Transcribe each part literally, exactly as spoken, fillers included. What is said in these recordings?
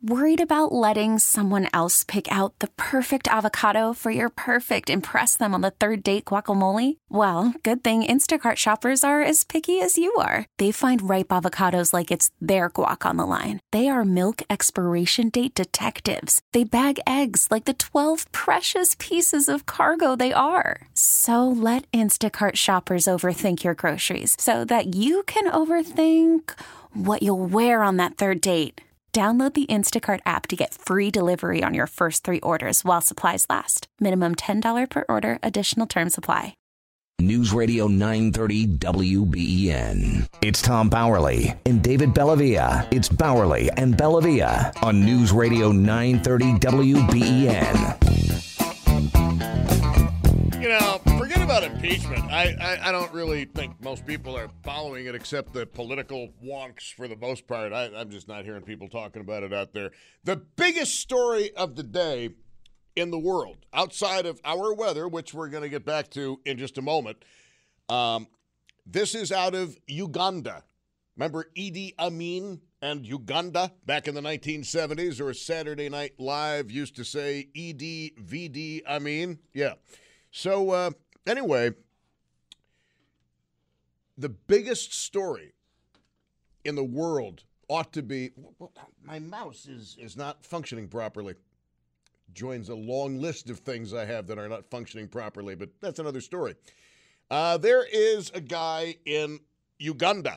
Worried about letting someone else pick out the perfect avocado for your perfect impress them on the third date guacamole? Well, good thing Instacart shoppers are as picky as you are. They find ripe avocados like it's their guac on the line. They are milk expiration date detectives. They bag eggs like the twelve precious pieces of cargo they are. So let Instacart shoppers overthink your groceries so that you can overthink what you'll wear on that third date. Download the Instacart app to get free delivery on your first three orders while supplies last. Minimum ten dollars per order. Additional terms apply. News Radio nine thirty W B E N. It's Tom Bowerly and David Bellavia. It's Bowerly and Bellavia on News Radio nine thirty W B E N. You know, forget about impeachment. I, I, I don't really think most people are following it except the political wonks for the most part. I, I'm just not hearing people talking about it out there. The biggest story of the day in the world, outside of our weather, which we're going to get back to in just a moment, um, this is out of Uganda. Remember Idi Amin and Uganda back in the nineteen seventies, or Saturday Night Live used to say E D V D Amin? Yeah. So, uh, anyway, the biggest story in the world ought to be – my mouse is, is not functioning properly. Joins a long list of things I have that are not functioning properly, but that's another story. Uh, there is a guy in Uganda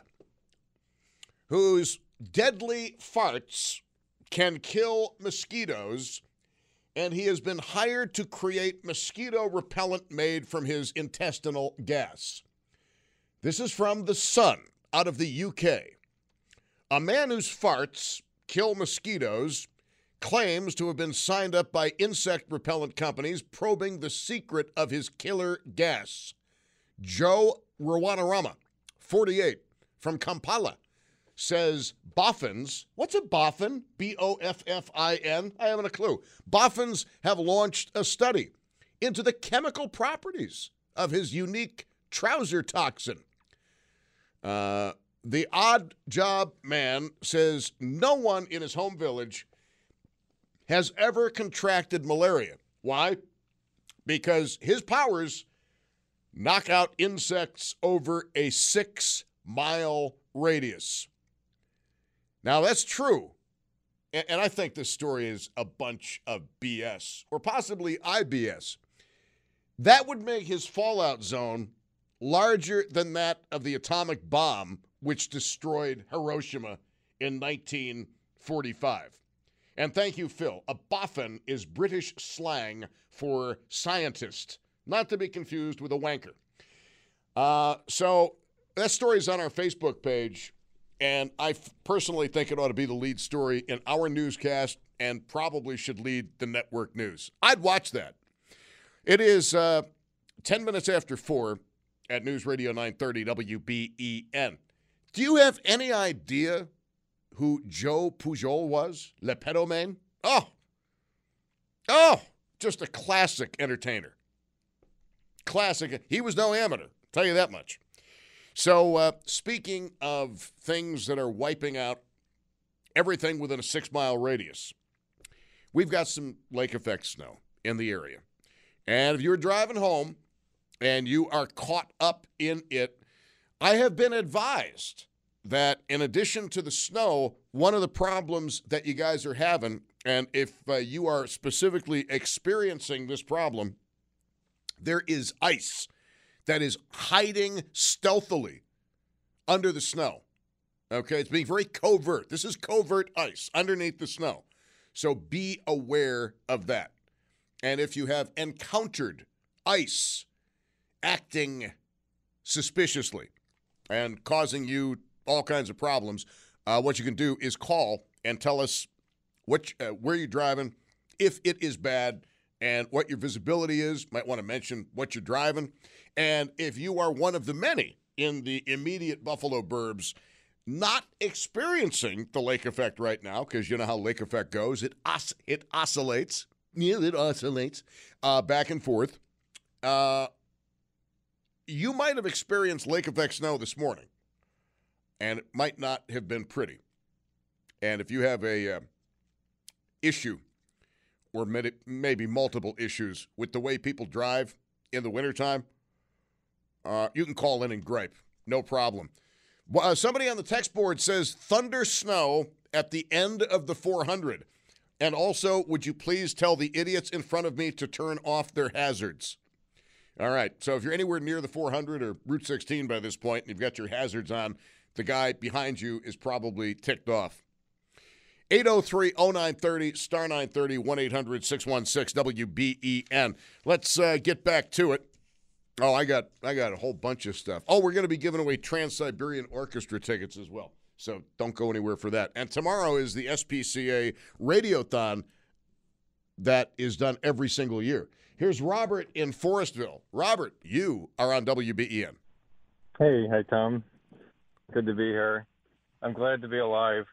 whose deadly farts can kill mosquitoes, and he has been hired to create mosquito repellent made from his intestinal gas. This is from The Sun out of the U K. A man whose farts kill mosquitoes claims to have been signed up by insect repellent companies probing the secret of his killer gas. Joe Rawanarama, forty-eight, from Kampala, says boffins, what's a boffin? B O F F I N? I haven't a clue. Boffins have launched a study into the chemical properties of his unique trouser toxin. Uh, the odd job man says no one in his home village has ever contracted malaria. Why? Because his powers knock out insects over a six-mile radius. Now, that's true, and, and I think this story is a bunch of B S, or possibly I B S. That would make his fallout zone larger than that of the atomic bomb, which destroyed Hiroshima in nineteen forty-five. And thank you, Phil. A boffin is British slang for scientist, not to be confused with a wanker. Uh, so that story is on our Facebook page. And I f- personally think it ought to be the lead story in our newscast and probably should lead the network news. I'd watch that. It is uh, ten minutes after four at News Radio nine thirty W B E N. Do you have any idea who Joe Pujol was? Le Pedoman? Oh. Oh, just a classic entertainer. Classic. He was no amateur, tell you that much. So, uh, speaking of things that are wiping out everything within a six-mile radius, we've got some lake effect snow in the area. And if you're driving home and you are caught up in it, I have been advised that in addition to the snow, one of the problems that you guys are having, and if uh, you are specifically experiencing this problem, there is ice that is hiding stealthily under the snow. Okay, it's being very covert. This is covert ice underneath the snow. So be aware of that. And if you have encountered ice acting suspiciously and causing you all kinds of problems, uh, what you can do is call and tell us what, uh, where you're driving, if it is bad, and what your visibility is. Might want to mention what you're driving. And if you are one of the many in the immediate Buffalo burbs not experiencing the lake effect right now, because you know how lake effect goes, it os- it oscillates. Yeah, it oscillates uh, back and forth. Uh, you might have experienced lake effect snow this morning, and it might not have been pretty. And if you have a uh, issue, or maybe multiple issues, with the way people drive in the wintertime, uh, you can call in and gripe. No problem. Well, uh, somebody on the text board says thunder snow at the end of the four hundred. And also, would you please tell the idiots in front of me to turn off their hazards? All right, so if you're anywhere near the four hundred or Route sixteen by this point and you've got your hazards on, the guy behind you is probably ticked off. eight oh three oh nine thirty, star nine thirty, one eight hundred six one six W B E N. Let's uh, get back to it. Oh, I got I got a whole bunch of stuff. Oh, we're going to be giving away Trans-Siberian Orchestra tickets as well. So don't go anywhere for that. And tomorrow is the S P C A Radiothon that is done every single year. Here's Robert in Forestville. Robert, you are on W B E N. Hey, hi, Tom. Good to be here. I'm glad to be alive.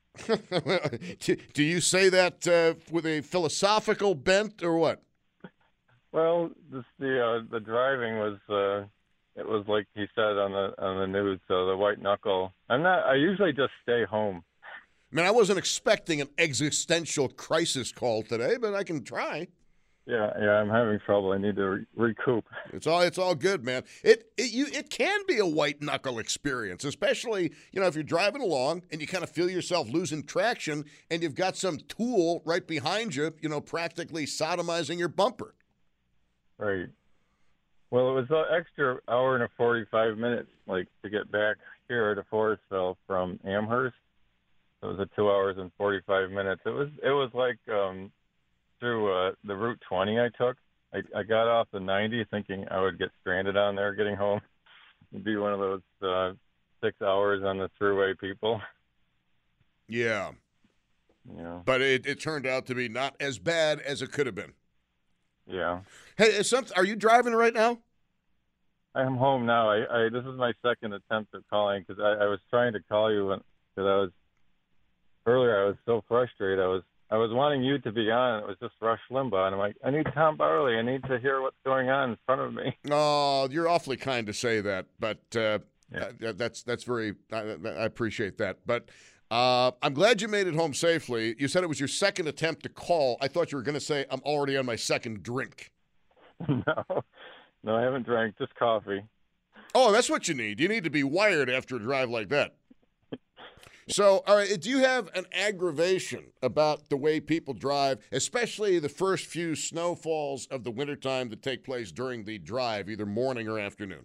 Do you say that uh, with a philosophical bent or what? Well, this, the uh, the driving was uh, it was like he said on the on the news. So the white knuckle. I'm not. I usually just stay home. Man, I wasn't expecting an existential crisis call today, but I can try. Yeah, yeah, I'm having trouble. I need to re- recoup. It's all it's all good, man. It it you it can be a white knuckle experience, especially, you know, if you're driving along and you kind of feel yourself losing traction and you've got some tool right behind you, you know, practically sodomizing your bumper. Right. Well, it was an extra hour and a forty-five minutes, like, to get back here to Forestville from Amherst. It was a two hours and forty-five minutes. It was it was like um, through uh, the Route twenty I took. I, I got off the ninety thinking I would get stranded on there getting home. It'd be one of those uh, six hours on the thruway people. Yeah. Yeah. But it, it turned out to be not as bad as it could have been. Yeah. Hey, is some, are you driving right now? I'm home now. I, I this is my second attempt at calling because I, I was trying to call you because I was earlier. I was so frustrated. I was I was wanting you to be on. It was just Rush Limbaugh, and I'm like, I need Tom Bowerly. I need to hear what's going on in front of me. Oh, you're awfully kind to say that, but uh, Yeah. uh, that's that's very. I, I appreciate that, but. Uh, I'm glad you made it home safely. You said it was your second attempt to call. I thought you were going to say I'm already on my second drink. No, no, I haven't drank, just coffee. Oh, that's what you need. You need to be wired after a drive like that. So, all right, do you have an aggravation about the way people drive, especially the first few snowfalls of the wintertime that take place during the drive, either morning or afternoon?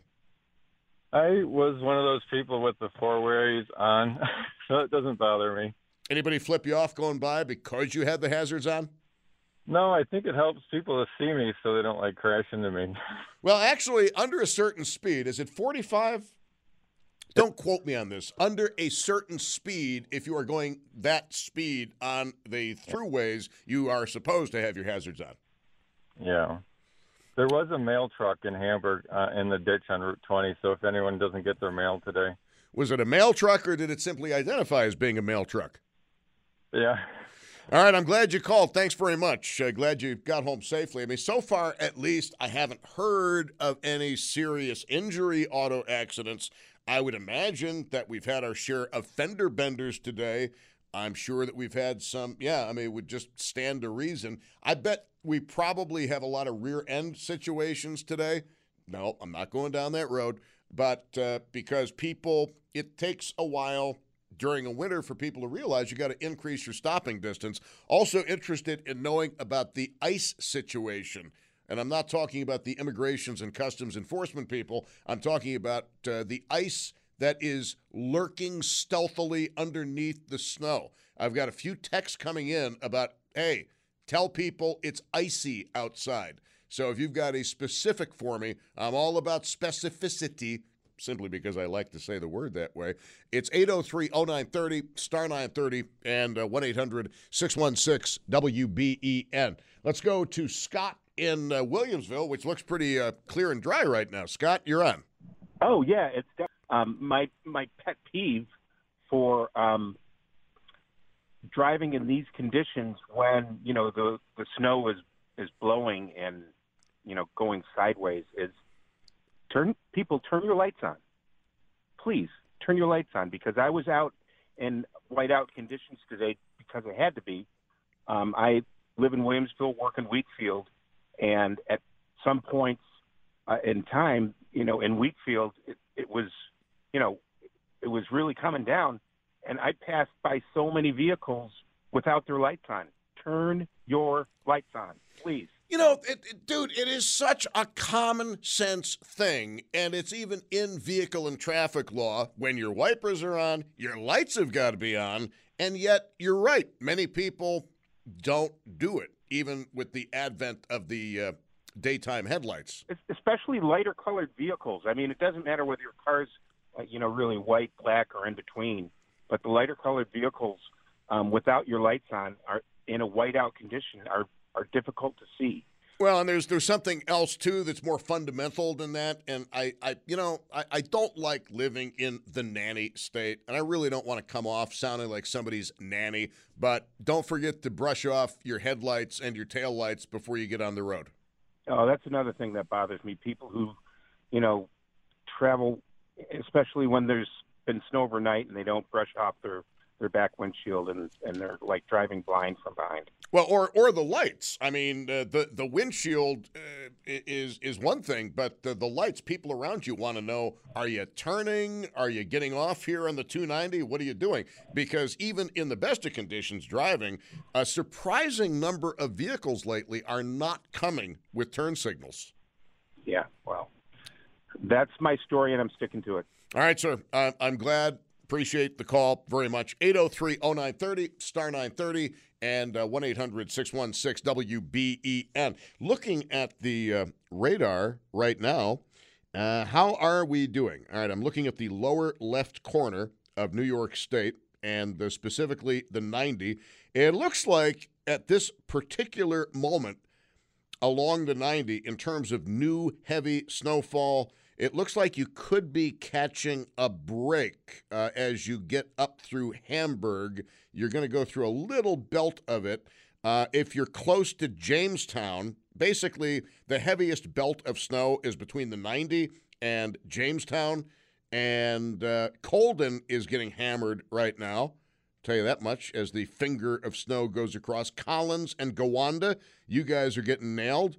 I was one of those people with the four-ways on, so it doesn't bother me. Anybody flip you off going by because you had the hazards on? No, I think it helps people to see me so they don't, like, crash into me. Well, actually, under a certain speed, is it forty-five? Don't quote me on this. Under a certain speed, if you are going that speed on the throughways, you are supposed to have your hazards on. Yeah. There was a mail truck in Hamburg uh, in the ditch on Route twenty, so if anyone doesn't get their mail today. Was it a mail truck, or did it simply identify as being a mail truck? Yeah. All right, I'm glad you called. Thanks very much. Uh, glad you got home safely. I mean, so far, at least, I haven't heard of any serious injury auto accidents. I would imagine that we've had our share of fender benders today. I'm sure that we've had some, yeah, I mean, it would just stand to reason. I bet we probably have a lot of rear end situations today. No, I'm not going down that road. But uh, because people, it takes a while during a winter for people to realize you got to increase your stopping distance. Also interested in knowing about the ICE situation. And I'm not talking about the immigrations and customs enforcement people. I'm talking about uh, the ICE that is lurking stealthily underneath the snow. I've got a few texts coming in about, hey, tell people it's icy outside. So if you've got a specific for me, I'm all about specificity, simply because I like to say the word that way. It's eight oh three oh nine thirty, star nine thirty, and uh, one eight hundred six one six W B E N. Let's go to Scott in uh, Williamsville, which looks pretty uh, clear and dry right now. Scott, you're on. Oh, yeah. It's um, my my pet peeve for um, driving in these conditions when, you know, the, the snow is, is blowing and, you know, going sideways is turn people turn your lights on. Please turn your lights on, because I was out in whiteout conditions today because I had to be, Um, I live in Williamsville, work in Wheatfield, and at some points uh, in time, you know, in Wheatfield, it, it was, you know, it was really coming down, and I passed by so many vehicles without their lights on. Turn your lights on, please. You know, it, it, dude, it is such a common sense thing, and it's even in vehicle and traffic law. When your wipers are on, your lights have got to be on, and yet you're right. Many people don't do it, even with the advent of the uh, daytime headlights. Especially lighter colored vehicles. I mean, it doesn't matter whether your car's, uh, you know, really white, black, or in between, but the lighter colored vehicles um, without your lights on are in a whiteout condition are are difficult to see. Well, and there's there's something else too that's more fundamental than that. And I, I you know, I, I don't like living in the nanny state, and I really don't want to come off sounding like somebody's nanny. But don't forget to brush off your headlights and your taillights before you get on the road. Oh, that's another thing that bothers me. People who, you know, travel, especially when there's been snow overnight and they don't brush off their their back windshield, and, and they're like driving blind from behind. Well, or or the lights. I mean, uh, the the windshield uh, is is one thing, but the, the lights, people around you want to know: are you turning? Are you getting off here on the two ninety? What are you doing? Because even in the best of conditions, driving, a surprising number of vehicles lately are not coming with turn signals. Yeah, well, that's my story, and I'm sticking to it. All right, sir. Uh, I'm glad. Appreciate the call very much. eight oh three oh nine thirty, star nine thirty, and uh, one eight hundred six one six W B E N. Looking at the uh, radar right now, uh, how are we doing? All right, I'm looking at the lower left corner of New York State, and uh, specifically the ninety. It looks like at this particular moment along the ninety, in terms of new heavy snowfall, it looks like you could be catching a break uh, as you get up through Hamburg. You're going to go through a little belt of it. Uh, if you're close to Jamestown, basically the heaviest belt of snow is between the ninety and Jamestown. And uh, Colden is getting hammered right now. Tell you that much, as the finger of snow goes across. Collins and Gowanda, you guys are getting nailed.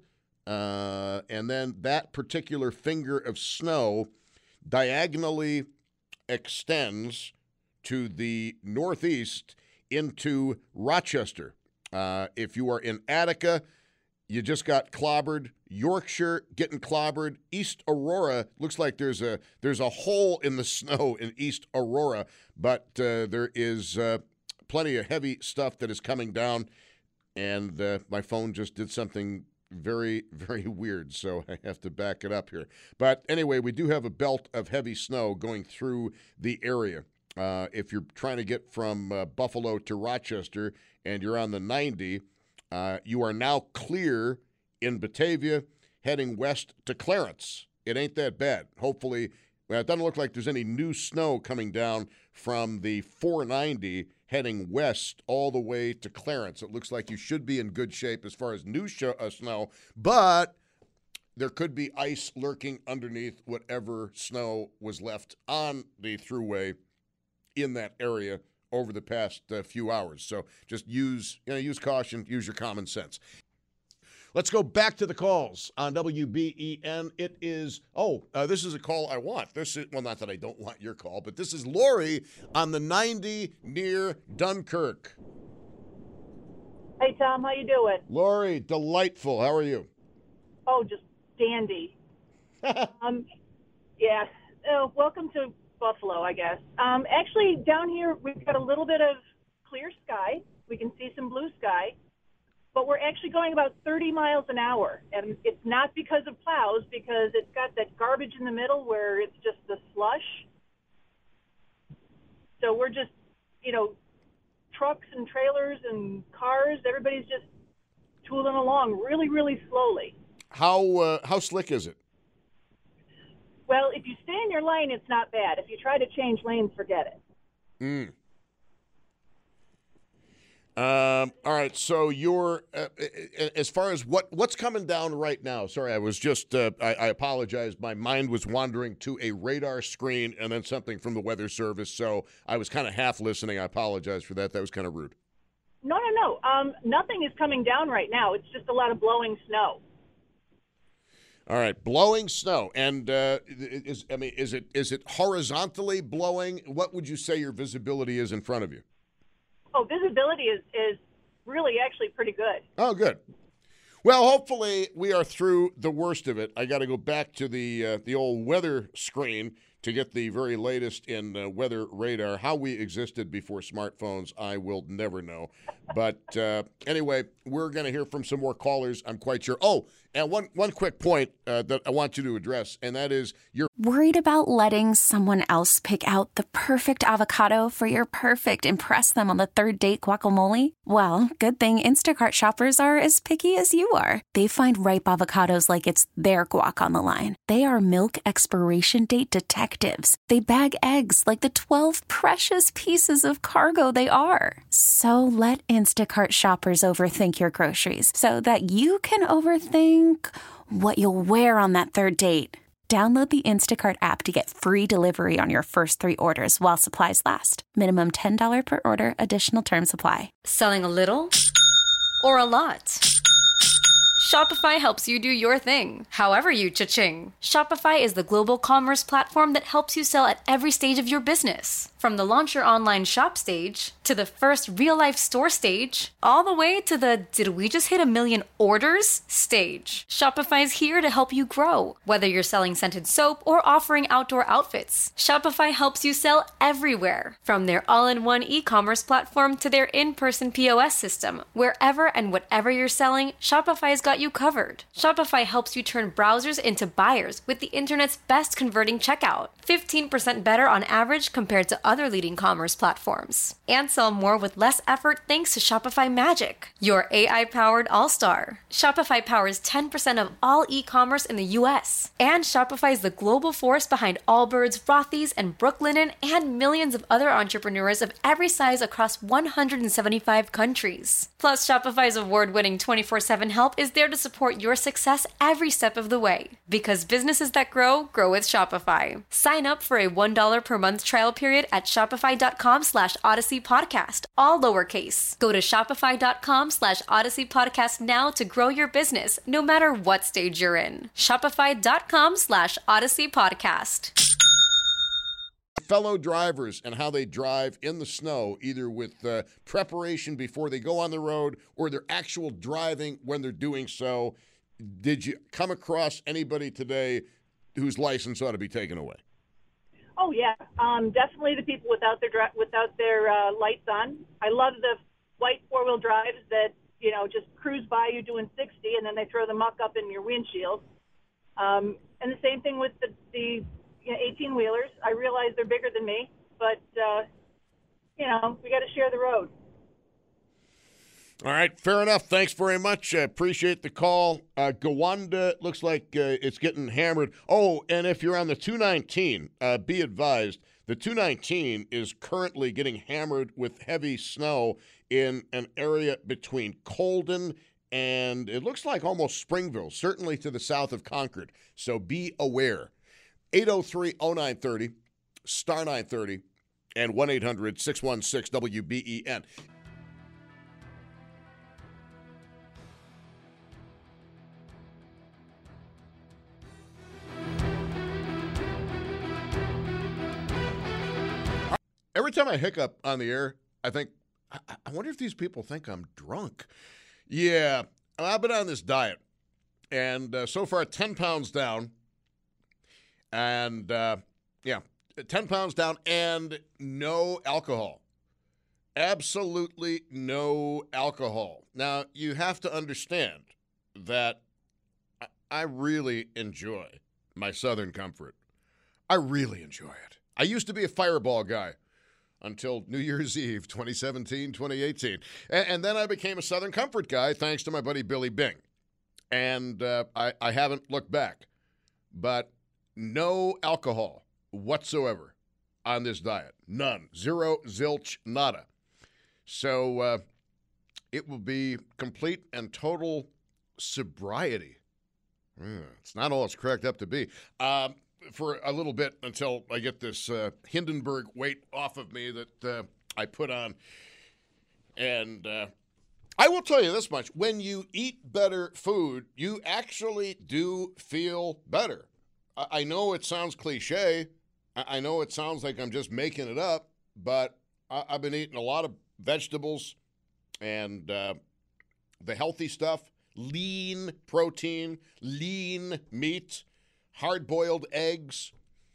Uh, and then that particular finger of snow diagonally extends to the northeast into Rochester. Uh, if you are in Attica, you just got clobbered. Yorkshire getting clobbered. East Aurora, looks like there's a there's a hole in the snow in East Aurora, but uh, there is uh, plenty of heavy stuff that is coming down. And uh, my phone just did something very, very weird, so I have to back it up here. But anyway, we do have a belt of heavy snow going through the area. Uh, if you're trying to get from uh, Buffalo to Rochester and you're on the ninety, uh, you are now clear in Batavia, heading west to Clarence. It ain't that bad. Hopefully, well, it doesn't look like there's any new snow coming down from the four ninety heading west all the way to Clarence. It looks like you should be in good shape as far as new sh- uh, snow, but there could be ice lurking underneath whatever snow was left on the thruway in that area over the past uh, few hours. So just use, you know, use caution, use your common sense. Let's go back to the calls on W B E N. It is, oh, uh, this is a call I want. This is, well, not that I don't want your call, but this is Lori on the ninety near Dunkirk. Hey, Tom, how you doing? Lori, delightful. How are you? Oh, just dandy. um, yeah. Uh, welcome to Buffalo, I guess. Um, actually, down here, we've got a little bit of clear sky. We can see some blue sky. But we're actually going about thirty miles an hour. And it's not because of plows, because it's got that garbage in the middle where it's just the slush. So we're just, you know, trucks and trailers and cars, everybody's just tooling along really, really slowly. How uh, how slick is it? Well, if you stay in your lane, it's not bad. If you try to change lanes, forget it. Mm. Um, all right, so you're uh, as far as what what's coming down right now. Sorry, I was just uh, I, I apologize. My mind was wandering to a radar screen and then something from the Weather Service, so I was kind of half listening. I apologize for that. That was kind of rude. No, no, no. Um, nothing is coming down right now. It's just a lot of blowing snow. All right, blowing snow, and uh, is I mean, is it is it horizontally blowing? What would you say your visibility is in front of you? Oh, visibility is is really actually pretty good. Oh, good. Well, hopefully we are through the worst of it. I got to go back to the uh, the old weather screen to get the very latest in uh, weather radar. How we existed before smartphones, I will never know. But uh, anyway, we're going to hear from some more callers, I'm quite sure. Oh, and one, one quick point uh, that I want you to address, and that is your Worried about letting someone else pick out the perfect avocado for your perfect impress them on the third date guacamole? Well, good thing Instacart shoppers are as picky as you are. They find ripe avocados like it's their guac on the line. They are milk expiration date detectives. They bag eggs like the twelve precious pieces of cargo they are. So let Instacart shoppers overthink your groceries so that you can overthink what you'll wear on that third date. Download the Instacart app to get free delivery on your first three orders while supplies last. Minimum ten dollars per order. Additional terms apply. Selling a little or a lot? Shopify helps you do your thing, however you cha-ching. Shopify is the global commerce platform that helps you sell at every stage of your business. From the launch your online shop stage, to the first real-life store stage, all the way to the did we just hit a million orders stage. Shopify's here to help you grow. Whether you're selling scented soap or offering outdoor outfits, Shopify helps you sell everywhere. From their all-in-one e-commerce platform to their in-person P O S system, wherever and whatever you're selling, Shopify's got you covered. Shopify helps you turn browsers into buyers with the internet's best converting checkout. fifteen percent better on average compared to other leading commerce platforms. And sell more with less effort thanks to Shopify Magic, your A I-powered all-star. Shopify powers ten percent of all e-commerce in the U S. And Shopify is the global force behind Allbirds, Rothy's, and Brooklinen, and millions of other entrepreneurs of every size across one hundred seventy-five countries. Plus, Shopify's award-winning twenty-four seven help is there to support your success every step of the way. Because businesses that grow, grow with Shopify. Sign up for a one dollar per month trial period at shopify.com slash Odyssey Podcast, all lowercase. Go to shopify.com slash Odyssey Podcast now to grow your business, no matter what stage you're in. Shopify.com slash Odyssey Podcast. fellow drivers and how they drive in the snow, either with uh, preparation before they go on the road or their actual driving when they're doing so. Did you come across anybody today whose license ought to be taken away? Oh yeah, um, definitely the people without their dri- without their uh, lights on. I love the white four-wheel drives that you know just cruise by you doing sixty, and then they throw the muck up in your windshield. Um, and the same thing with the the you know, eighteen-wheelers. I realize they're bigger than me, but uh, you know we got to share the road. All right, fair enough. Thanks very much. I appreciate the call. Uh, Gowanda looks like uh, it's getting hammered. Oh, and if you're on the two nineteen, uh, be advised, the two nineteen is currently getting hammered with heavy snow in an area between Colden and it looks like almost Springville, certainly to the south of Concord. So be aware. eight oh three oh nine thirty, star nine thirty, and one eight hundred six one six W B E N. Every time I hiccup on the air, I think, I, I wonder if these people think I'm drunk. Yeah, I've been on this diet, and uh, so far ten pounds down, and uh, yeah, ten pounds down, and no alcohol. Absolutely no alcohol. Now, you have to understand that I really enjoy my Southern Comfort. I really enjoy it. I used to be a Fireball guy until New Year's Eve, twenty seventeen, twenty eighteen. And, and then I became a Southern Comfort guy thanks to my buddy Billy Bing. And uh, I, I haven't looked back. But no alcohol whatsoever on this diet. None. Zero, zilch, nada. So uh, it will be complete and total sobriety. Mm, it's not all it's cracked up to be. Um, for a little bit until I get this uh, Hindenburg weight off of me that uh, I put on. And uh, I will tell you this much. When you eat better food, you actually do feel better. I, I know it sounds cliche. I, I know it sounds like I'm just making it up, but I, I've been eating a lot of vegetables and uh, the healthy stuff, lean protein, lean meat, hard-boiled eggs.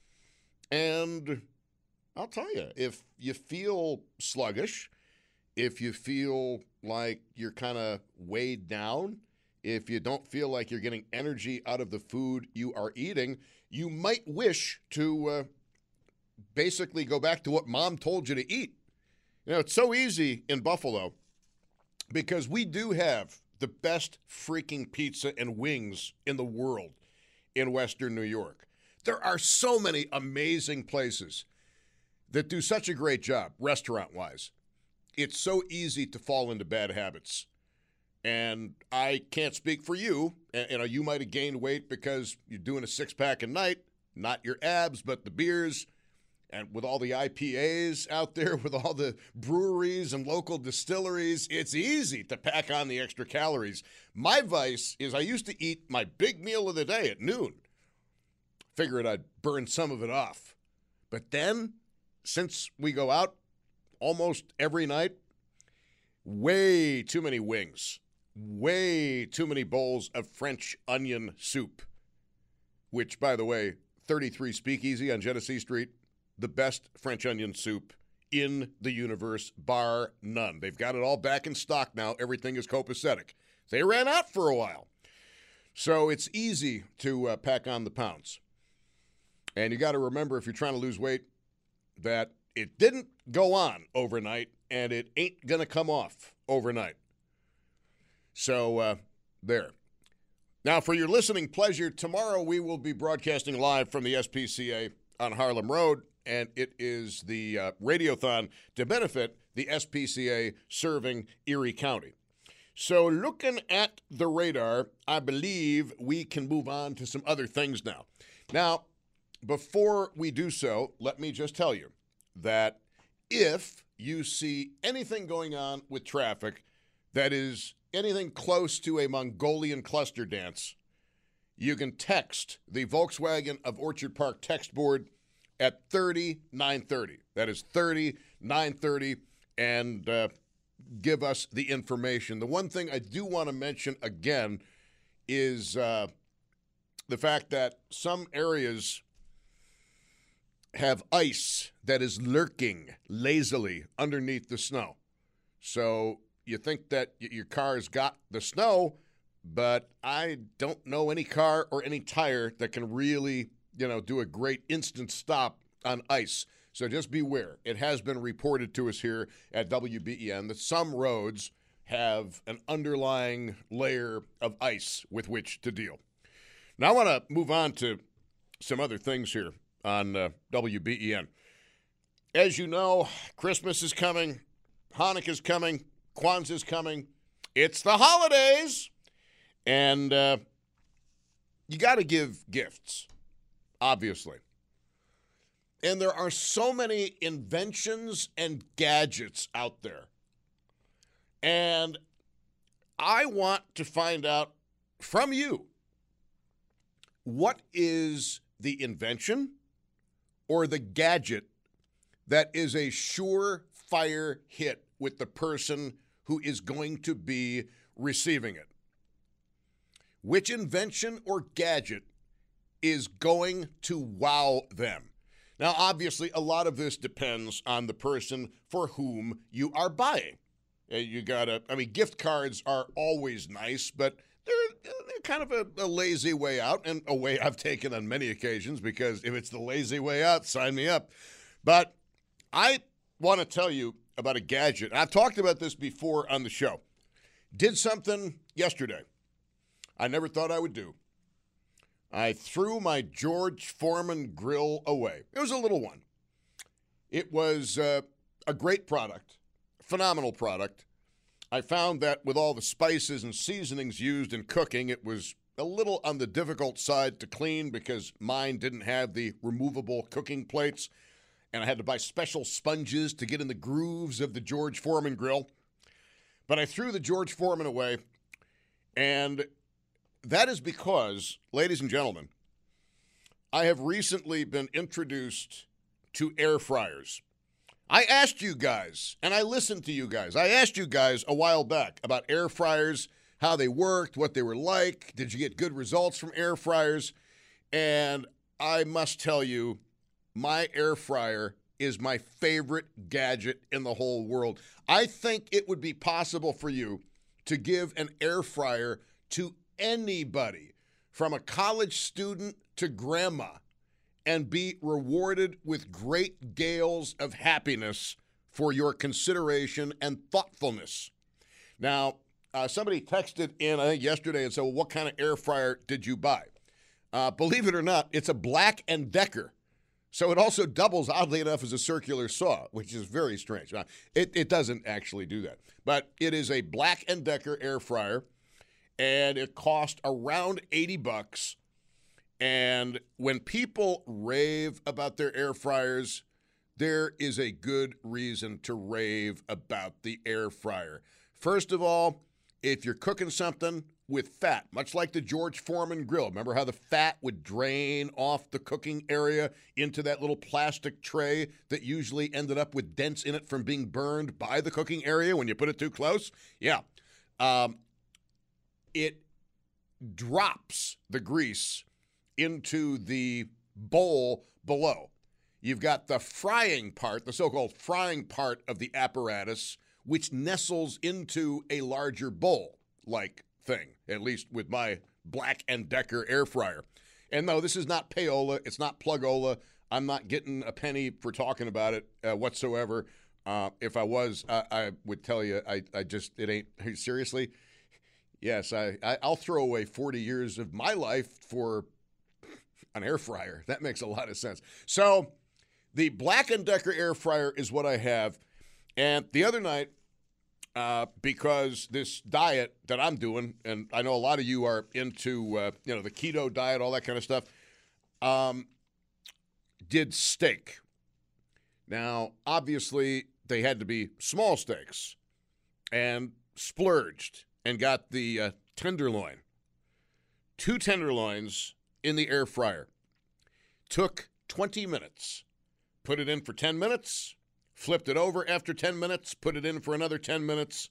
And I'll tell you, if you feel sluggish, if you feel like you're kind of weighed down, if you don't feel like you're getting energy out of the food you are eating, you might wish to uh, basically go back to what mom told you to eat. You know, it's so easy in Buffalo because we do have the best freaking pizza and wings in the world in Western New York. There are so many amazing places that do such a great job restaurant-wise. It's so easy to fall into bad habits. And I can't speak for you. And, you know, you might have gained weight because you're doing a six-pack a night, not your abs, but the beers. And with all the I P As out there, with all the breweries and local distilleries, it's easy to pack on the extra calories. My vice is I used to eat my big meal of the day at noon. Figured I'd burn some of it off. But then, since we go out almost every night, way too many wings, way too many bowls of French onion soup, which, by the way, thirty-three Speakeasy on Genesee Street, the best French onion soup in the universe, bar none. They've got it all back in stock now. Everything is copacetic. They ran out for a while. So it's easy to uh, pack on the pounds. And you got to remember, if you're trying to lose weight, that it didn't go on overnight, and it ain't going to come off overnight. So, uh, there. Now, for your listening pleasure, tomorrow we will be broadcasting live from the S P C A on Harlem Road, and it is the uh, Radiothon to benefit the S P C A serving Erie County. So, looking at the radar, I believe we can move on to some other things now. Now, before we do so, let me just tell you that if you see anything going on with traffic that is anything close to a Mongolian cluster dance, you can text the Volkswagen of Orchard Park text board at thirty nine thirty. That is thirty nine thirty, and uh, give us the information. The one thing I do want to mention again is uh, the fact that some areas have ice that is lurking lazily underneath the snow. So you think that your car's got the snow, but I don't know any car or any tire that can really, you know, do a great instant stop on ice. So just beware. It has been reported to us here at W B E N that some roads have an underlying layer of ice with which to deal. Now I want to move on to some other things here on uh, W B E N. As you know, Christmas is coming, Hanukkah's coming, Kwanzaa's coming. It's the holidays, and uh, you got to give gifts, obviously. And there are so many inventions and gadgets out there. And I want to find out from you, what is the invention or the gadget that is a surefire hit with the person who is going to be receiving it? Which invention or gadget is going to wow them? Now, obviously, a lot of this depends on the person for whom you are buying. You gotta, I mean, gift cards are always nice, but they're, they're kind of a, a lazy way out, and a way I've taken on many occasions, because if it's the lazy way out, sign me up. But I want to tell you about a gadget. I've talked about this before on the show. Did something yesterday I never thought I would do. I threw my George Foreman grill away. It was a little one. It was uh, a great product, phenomenal product. I found that with all the spices and seasonings used in cooking, it was a little on the difficult side to clean because mine didn't have the removable cooking plates, and I had to buy special sponges to get in the grooves of the George Foreman grill. But I threw the George Foreman away, and that is because, ladies and gentlemen, I have recently been introduced to air fryers. I asked you guys, and I listened to you guys. I asked you guys a while back about air fryers, how they worked, what they were like. Did you get good results from air fryers? And I must tell you, my air fryer is my favorite gadget in the whole world. I think it would be possible for you to give an air fryer to anybody, from a college student to grandma, and be rewarded with great gales of happiness for your consideration and thoughtfulness. Now, uh, somebody texted in, I think yesterday, and said, well, what kind of air fryer did you buy? Uh, believe it or not, it's a Black and Decker. So it also doubles, oddly enough, as a circular saw, which is very strange. Now, it, it doesn't actually do that. But it is a Black and Decker air fryer, and it cost around eighty bucks. And when people rave about their air fryers, there is a good reason to rave about the air fryer. First of all, if you're cooking something with fat, much like the George Foreman grill. Remember how the fat would drain off the cooking area into that little plastic tray that usually ended up with dents in it from being burned by the cooking area when you put it too close? Yeah. Um, it drops the grease into the bowl below. You've got the frying part, the so-called frying part of the apparatus, which nestles into a larger bowl-like thing, at least with my Black and Decker air fryer. And no, this is not payola. It's not plugola. I'm not getting a penny for talking about it uh, whatsoever. Uh, if I was, I, I would tell you, I, I just, it ain't, seriously? Yes, I, I, I'll throw away forty years of my life for an air fryer. That makes a lot of sense. So the Black and Decker air fryer is what I have. And the other night, uh, because this diet that I'm doing, and I know a lot of you are into, uh, you know, the keto diet, all that kind of stuff, um, did steak. Now, obviously, they had to be small steaks, and splurged and got the uh, tenderloin. Two tenderloins in the air fryer. Took twenty minutes. Put it in for ten minutes. Flipped it over after ten minutes. Put it in for another ten minutes.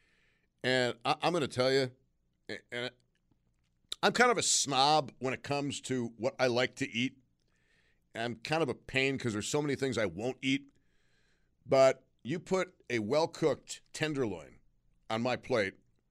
And I- I'm going to tell you, and I'm kind of a snob when it comes to what I like to eat. I'm kind of a pain because there's so many things I won't eat. But you put a well-cooked tenderloin on my plate,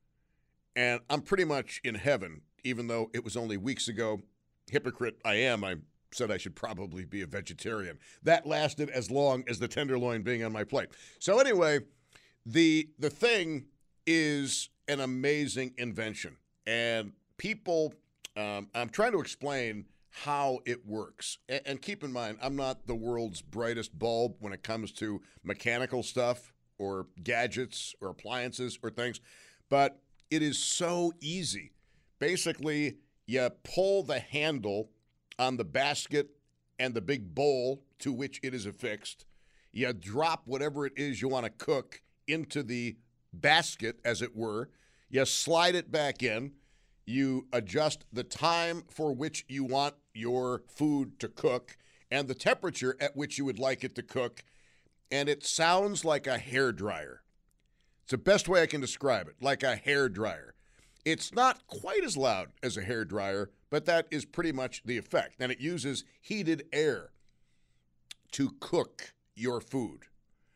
and I'm pretty much in heaven, even though it was only weeks ago. Hypocrite I am, I said I should probably be a vegetarian. That lasted as long as the tenderloin being on my plate. So anyway, the the thing is an amazing invention. And people, um, I'm trying to explain how it works. And, and keep in mind, I'm not the world's brightest bulb when it comes to mechanical stuff or gadgets or appliances or things, but it is so easy. Basically, you pull the handle on the basket and the big bowl to which it is affixed. You drop whatever it is you want to cook into the basket, as it were. You slide it back in. You adjust the time for which you want your food to cook and the temperature at which you would like it to cook. And it sounds like a hairdryer. It's the best way I can describe it, like a hairdryer. It's not quite as loud as a hairdryer, but that is pretty much the effect. And it uses heated air to cook your food.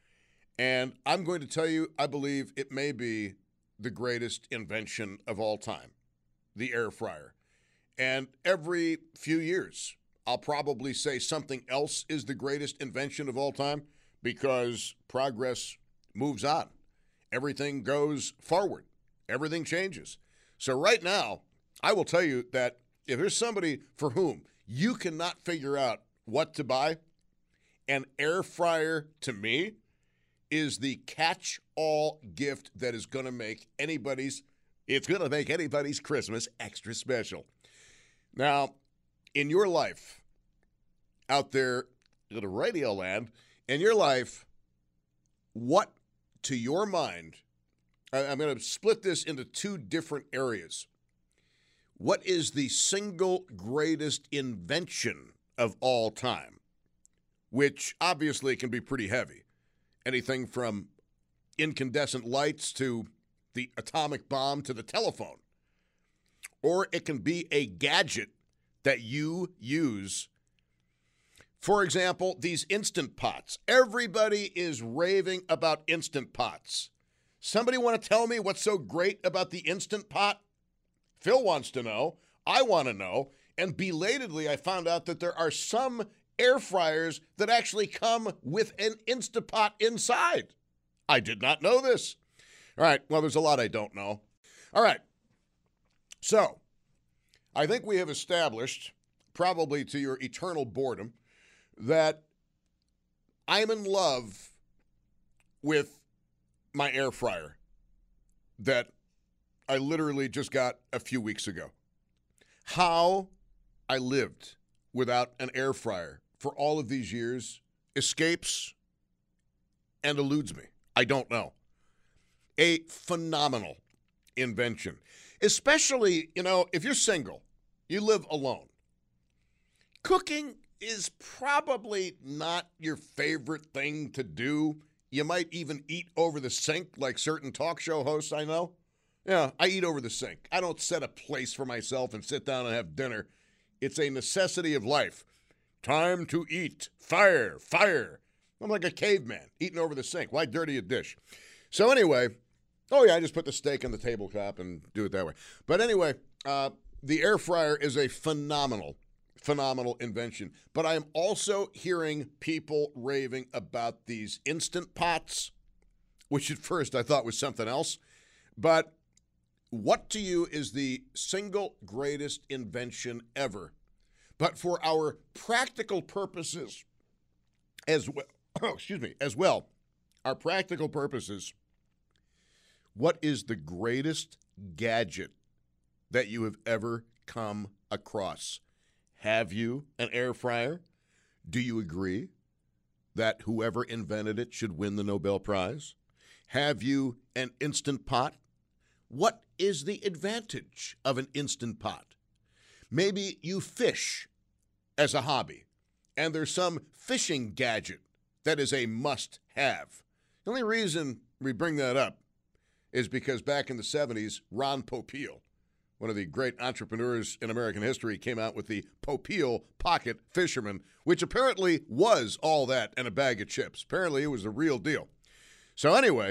And I'm going to tell you, I believe it may be the greatest invention of all time, the air fryer. And every few years, I'll probably say something else is the greatest invention of all time because progress moves on. Everything goes forward. Everything changes. So right now, I will tell you that if there's somebody for whom you cannot figure out what to buy, an air fryer, to me, is the catch-all gift that is going to make anybody's, it's going to make anybody's Christmas extra special. Now, in your life, out there in the radio land, in your life, what, to your mind, I'm going to split this into two different areas. What is the single greatest invention of all time? Which obviously can be pretty heavy. Anything from incandescent lights to the atomic bomb to the telephone. Or it can be a gadget that you use. For example, these Instant Pots. Everybody is raving about Instant Pots. Somebody want to tell me what's so great about the Instant Pot? Phil wants to know. I want to know. And belatedly, I found out that there are some air fryers that actually come with an Instant Pot inside. I did not know this. All right. Well, there's a lot I don't know. All right. So, I think we have established, probably to your eternal boredom, that I'm in love with my air fryer that I literally just got a few weeks ago. How I lived without an air fryer for all of these years escapes and eludes me. I don't know. A phenomenal invention. Especially, you know, if you're single, you live alone. Cooking is probably not your favorite thing to do. You might even eat over the sink like certain talk show hosts I know. Yeah, I eat over the sink. I don't set a place for myself and sit down and have dinner. It's a necessity of life. Time to eat. Fire, fire. I'm like a caveman eating over the sink. Why dirty a dish? So anyway, oh yeah, I just put the steak on the tabletop and do it that way. But anyway, uh, the air fryer is a phenomenal Phenomenal invention. But I am also hearing people raving about these Instant Pots, which at first I thought was something else. But what to you is the single greatest invention ever? But for our practical purposes as well, excuse me, as well, our practical purposes, what is the greatest gadget that you have ever come across? Have you an air fryer? Do you agree that whoever invented it should win the Nobel Prize? Have you an Instant Pot? What is the advantage of an Instant Pot? Maybe you fish as a hobby, and there's some fishing gadget that is a must-have. The only reason we bring that up is because back in the seventies, Ron Popeil, one of the great entrepreneurs in American history, came out with the Popeil Pocket Fisherman, which apparently was all that and a bag of chips. Apparently it was the real deal. So anyway,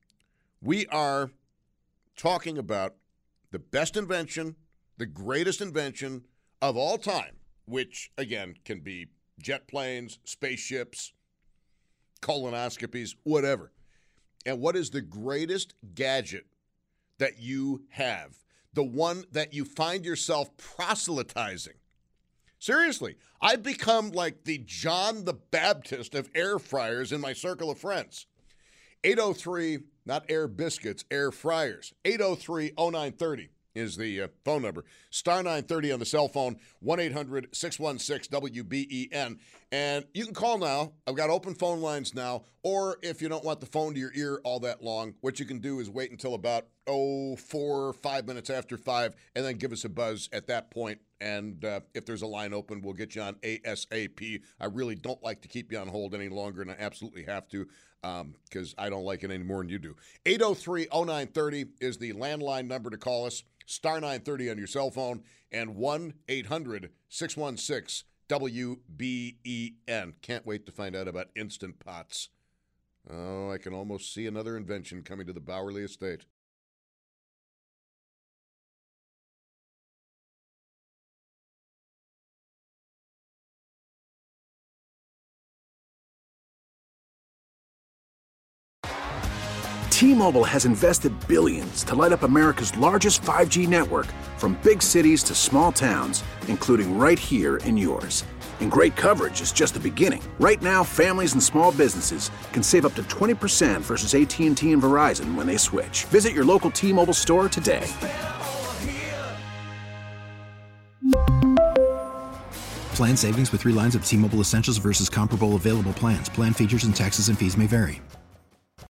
we are talking about the best invention, the greatest invention of all time, which, again, can be jet planes, spaceships, colonoscopies, whatever. And what is the greatest gadget that you have? The one that you find yourself proselytizing. Seriously, I've become like the John the Baptist of air fryers in my circle of friends. eight oh three, not air biscuits, air fryers. eight oh three oh nine thirty is the uh, phone number. Star nine thirty on the cell phone, one eight hundred six one six W B E N. And you can call now. I've got open phone lines now. Or if you don't want the phone to your ear all that long, what you can do is wait until about, oh, four, five minutes after five, and then give us a buzz at that point. And uh, if there's a line open, we'll get you on ASAP. I really don't like to keep you on hold any longer, and I absolutely have to because um, I don't like it any more than you do. eight oh three oh nine thirty is the landline number to call us. Star nine thirty on your cell phone, and one eight hundred six one six W B E N. Can't wait to find out about Instant Pots. Oh, I can almost see another invention coming to the Bowerly estate. T-Mobile has invested billions to light up America's largest five G network, from big cities to small towns, including right here in yours. And great coverage is just the beginning. Right now, families and small businesses can save up to twenty percent versus A T and T and Verizon when they switch. Visit your local T-Mobile store today. Plan savings with three lines of T-Mobile Essentials versus comparable available plans. Plan features and taxes and fees may vary.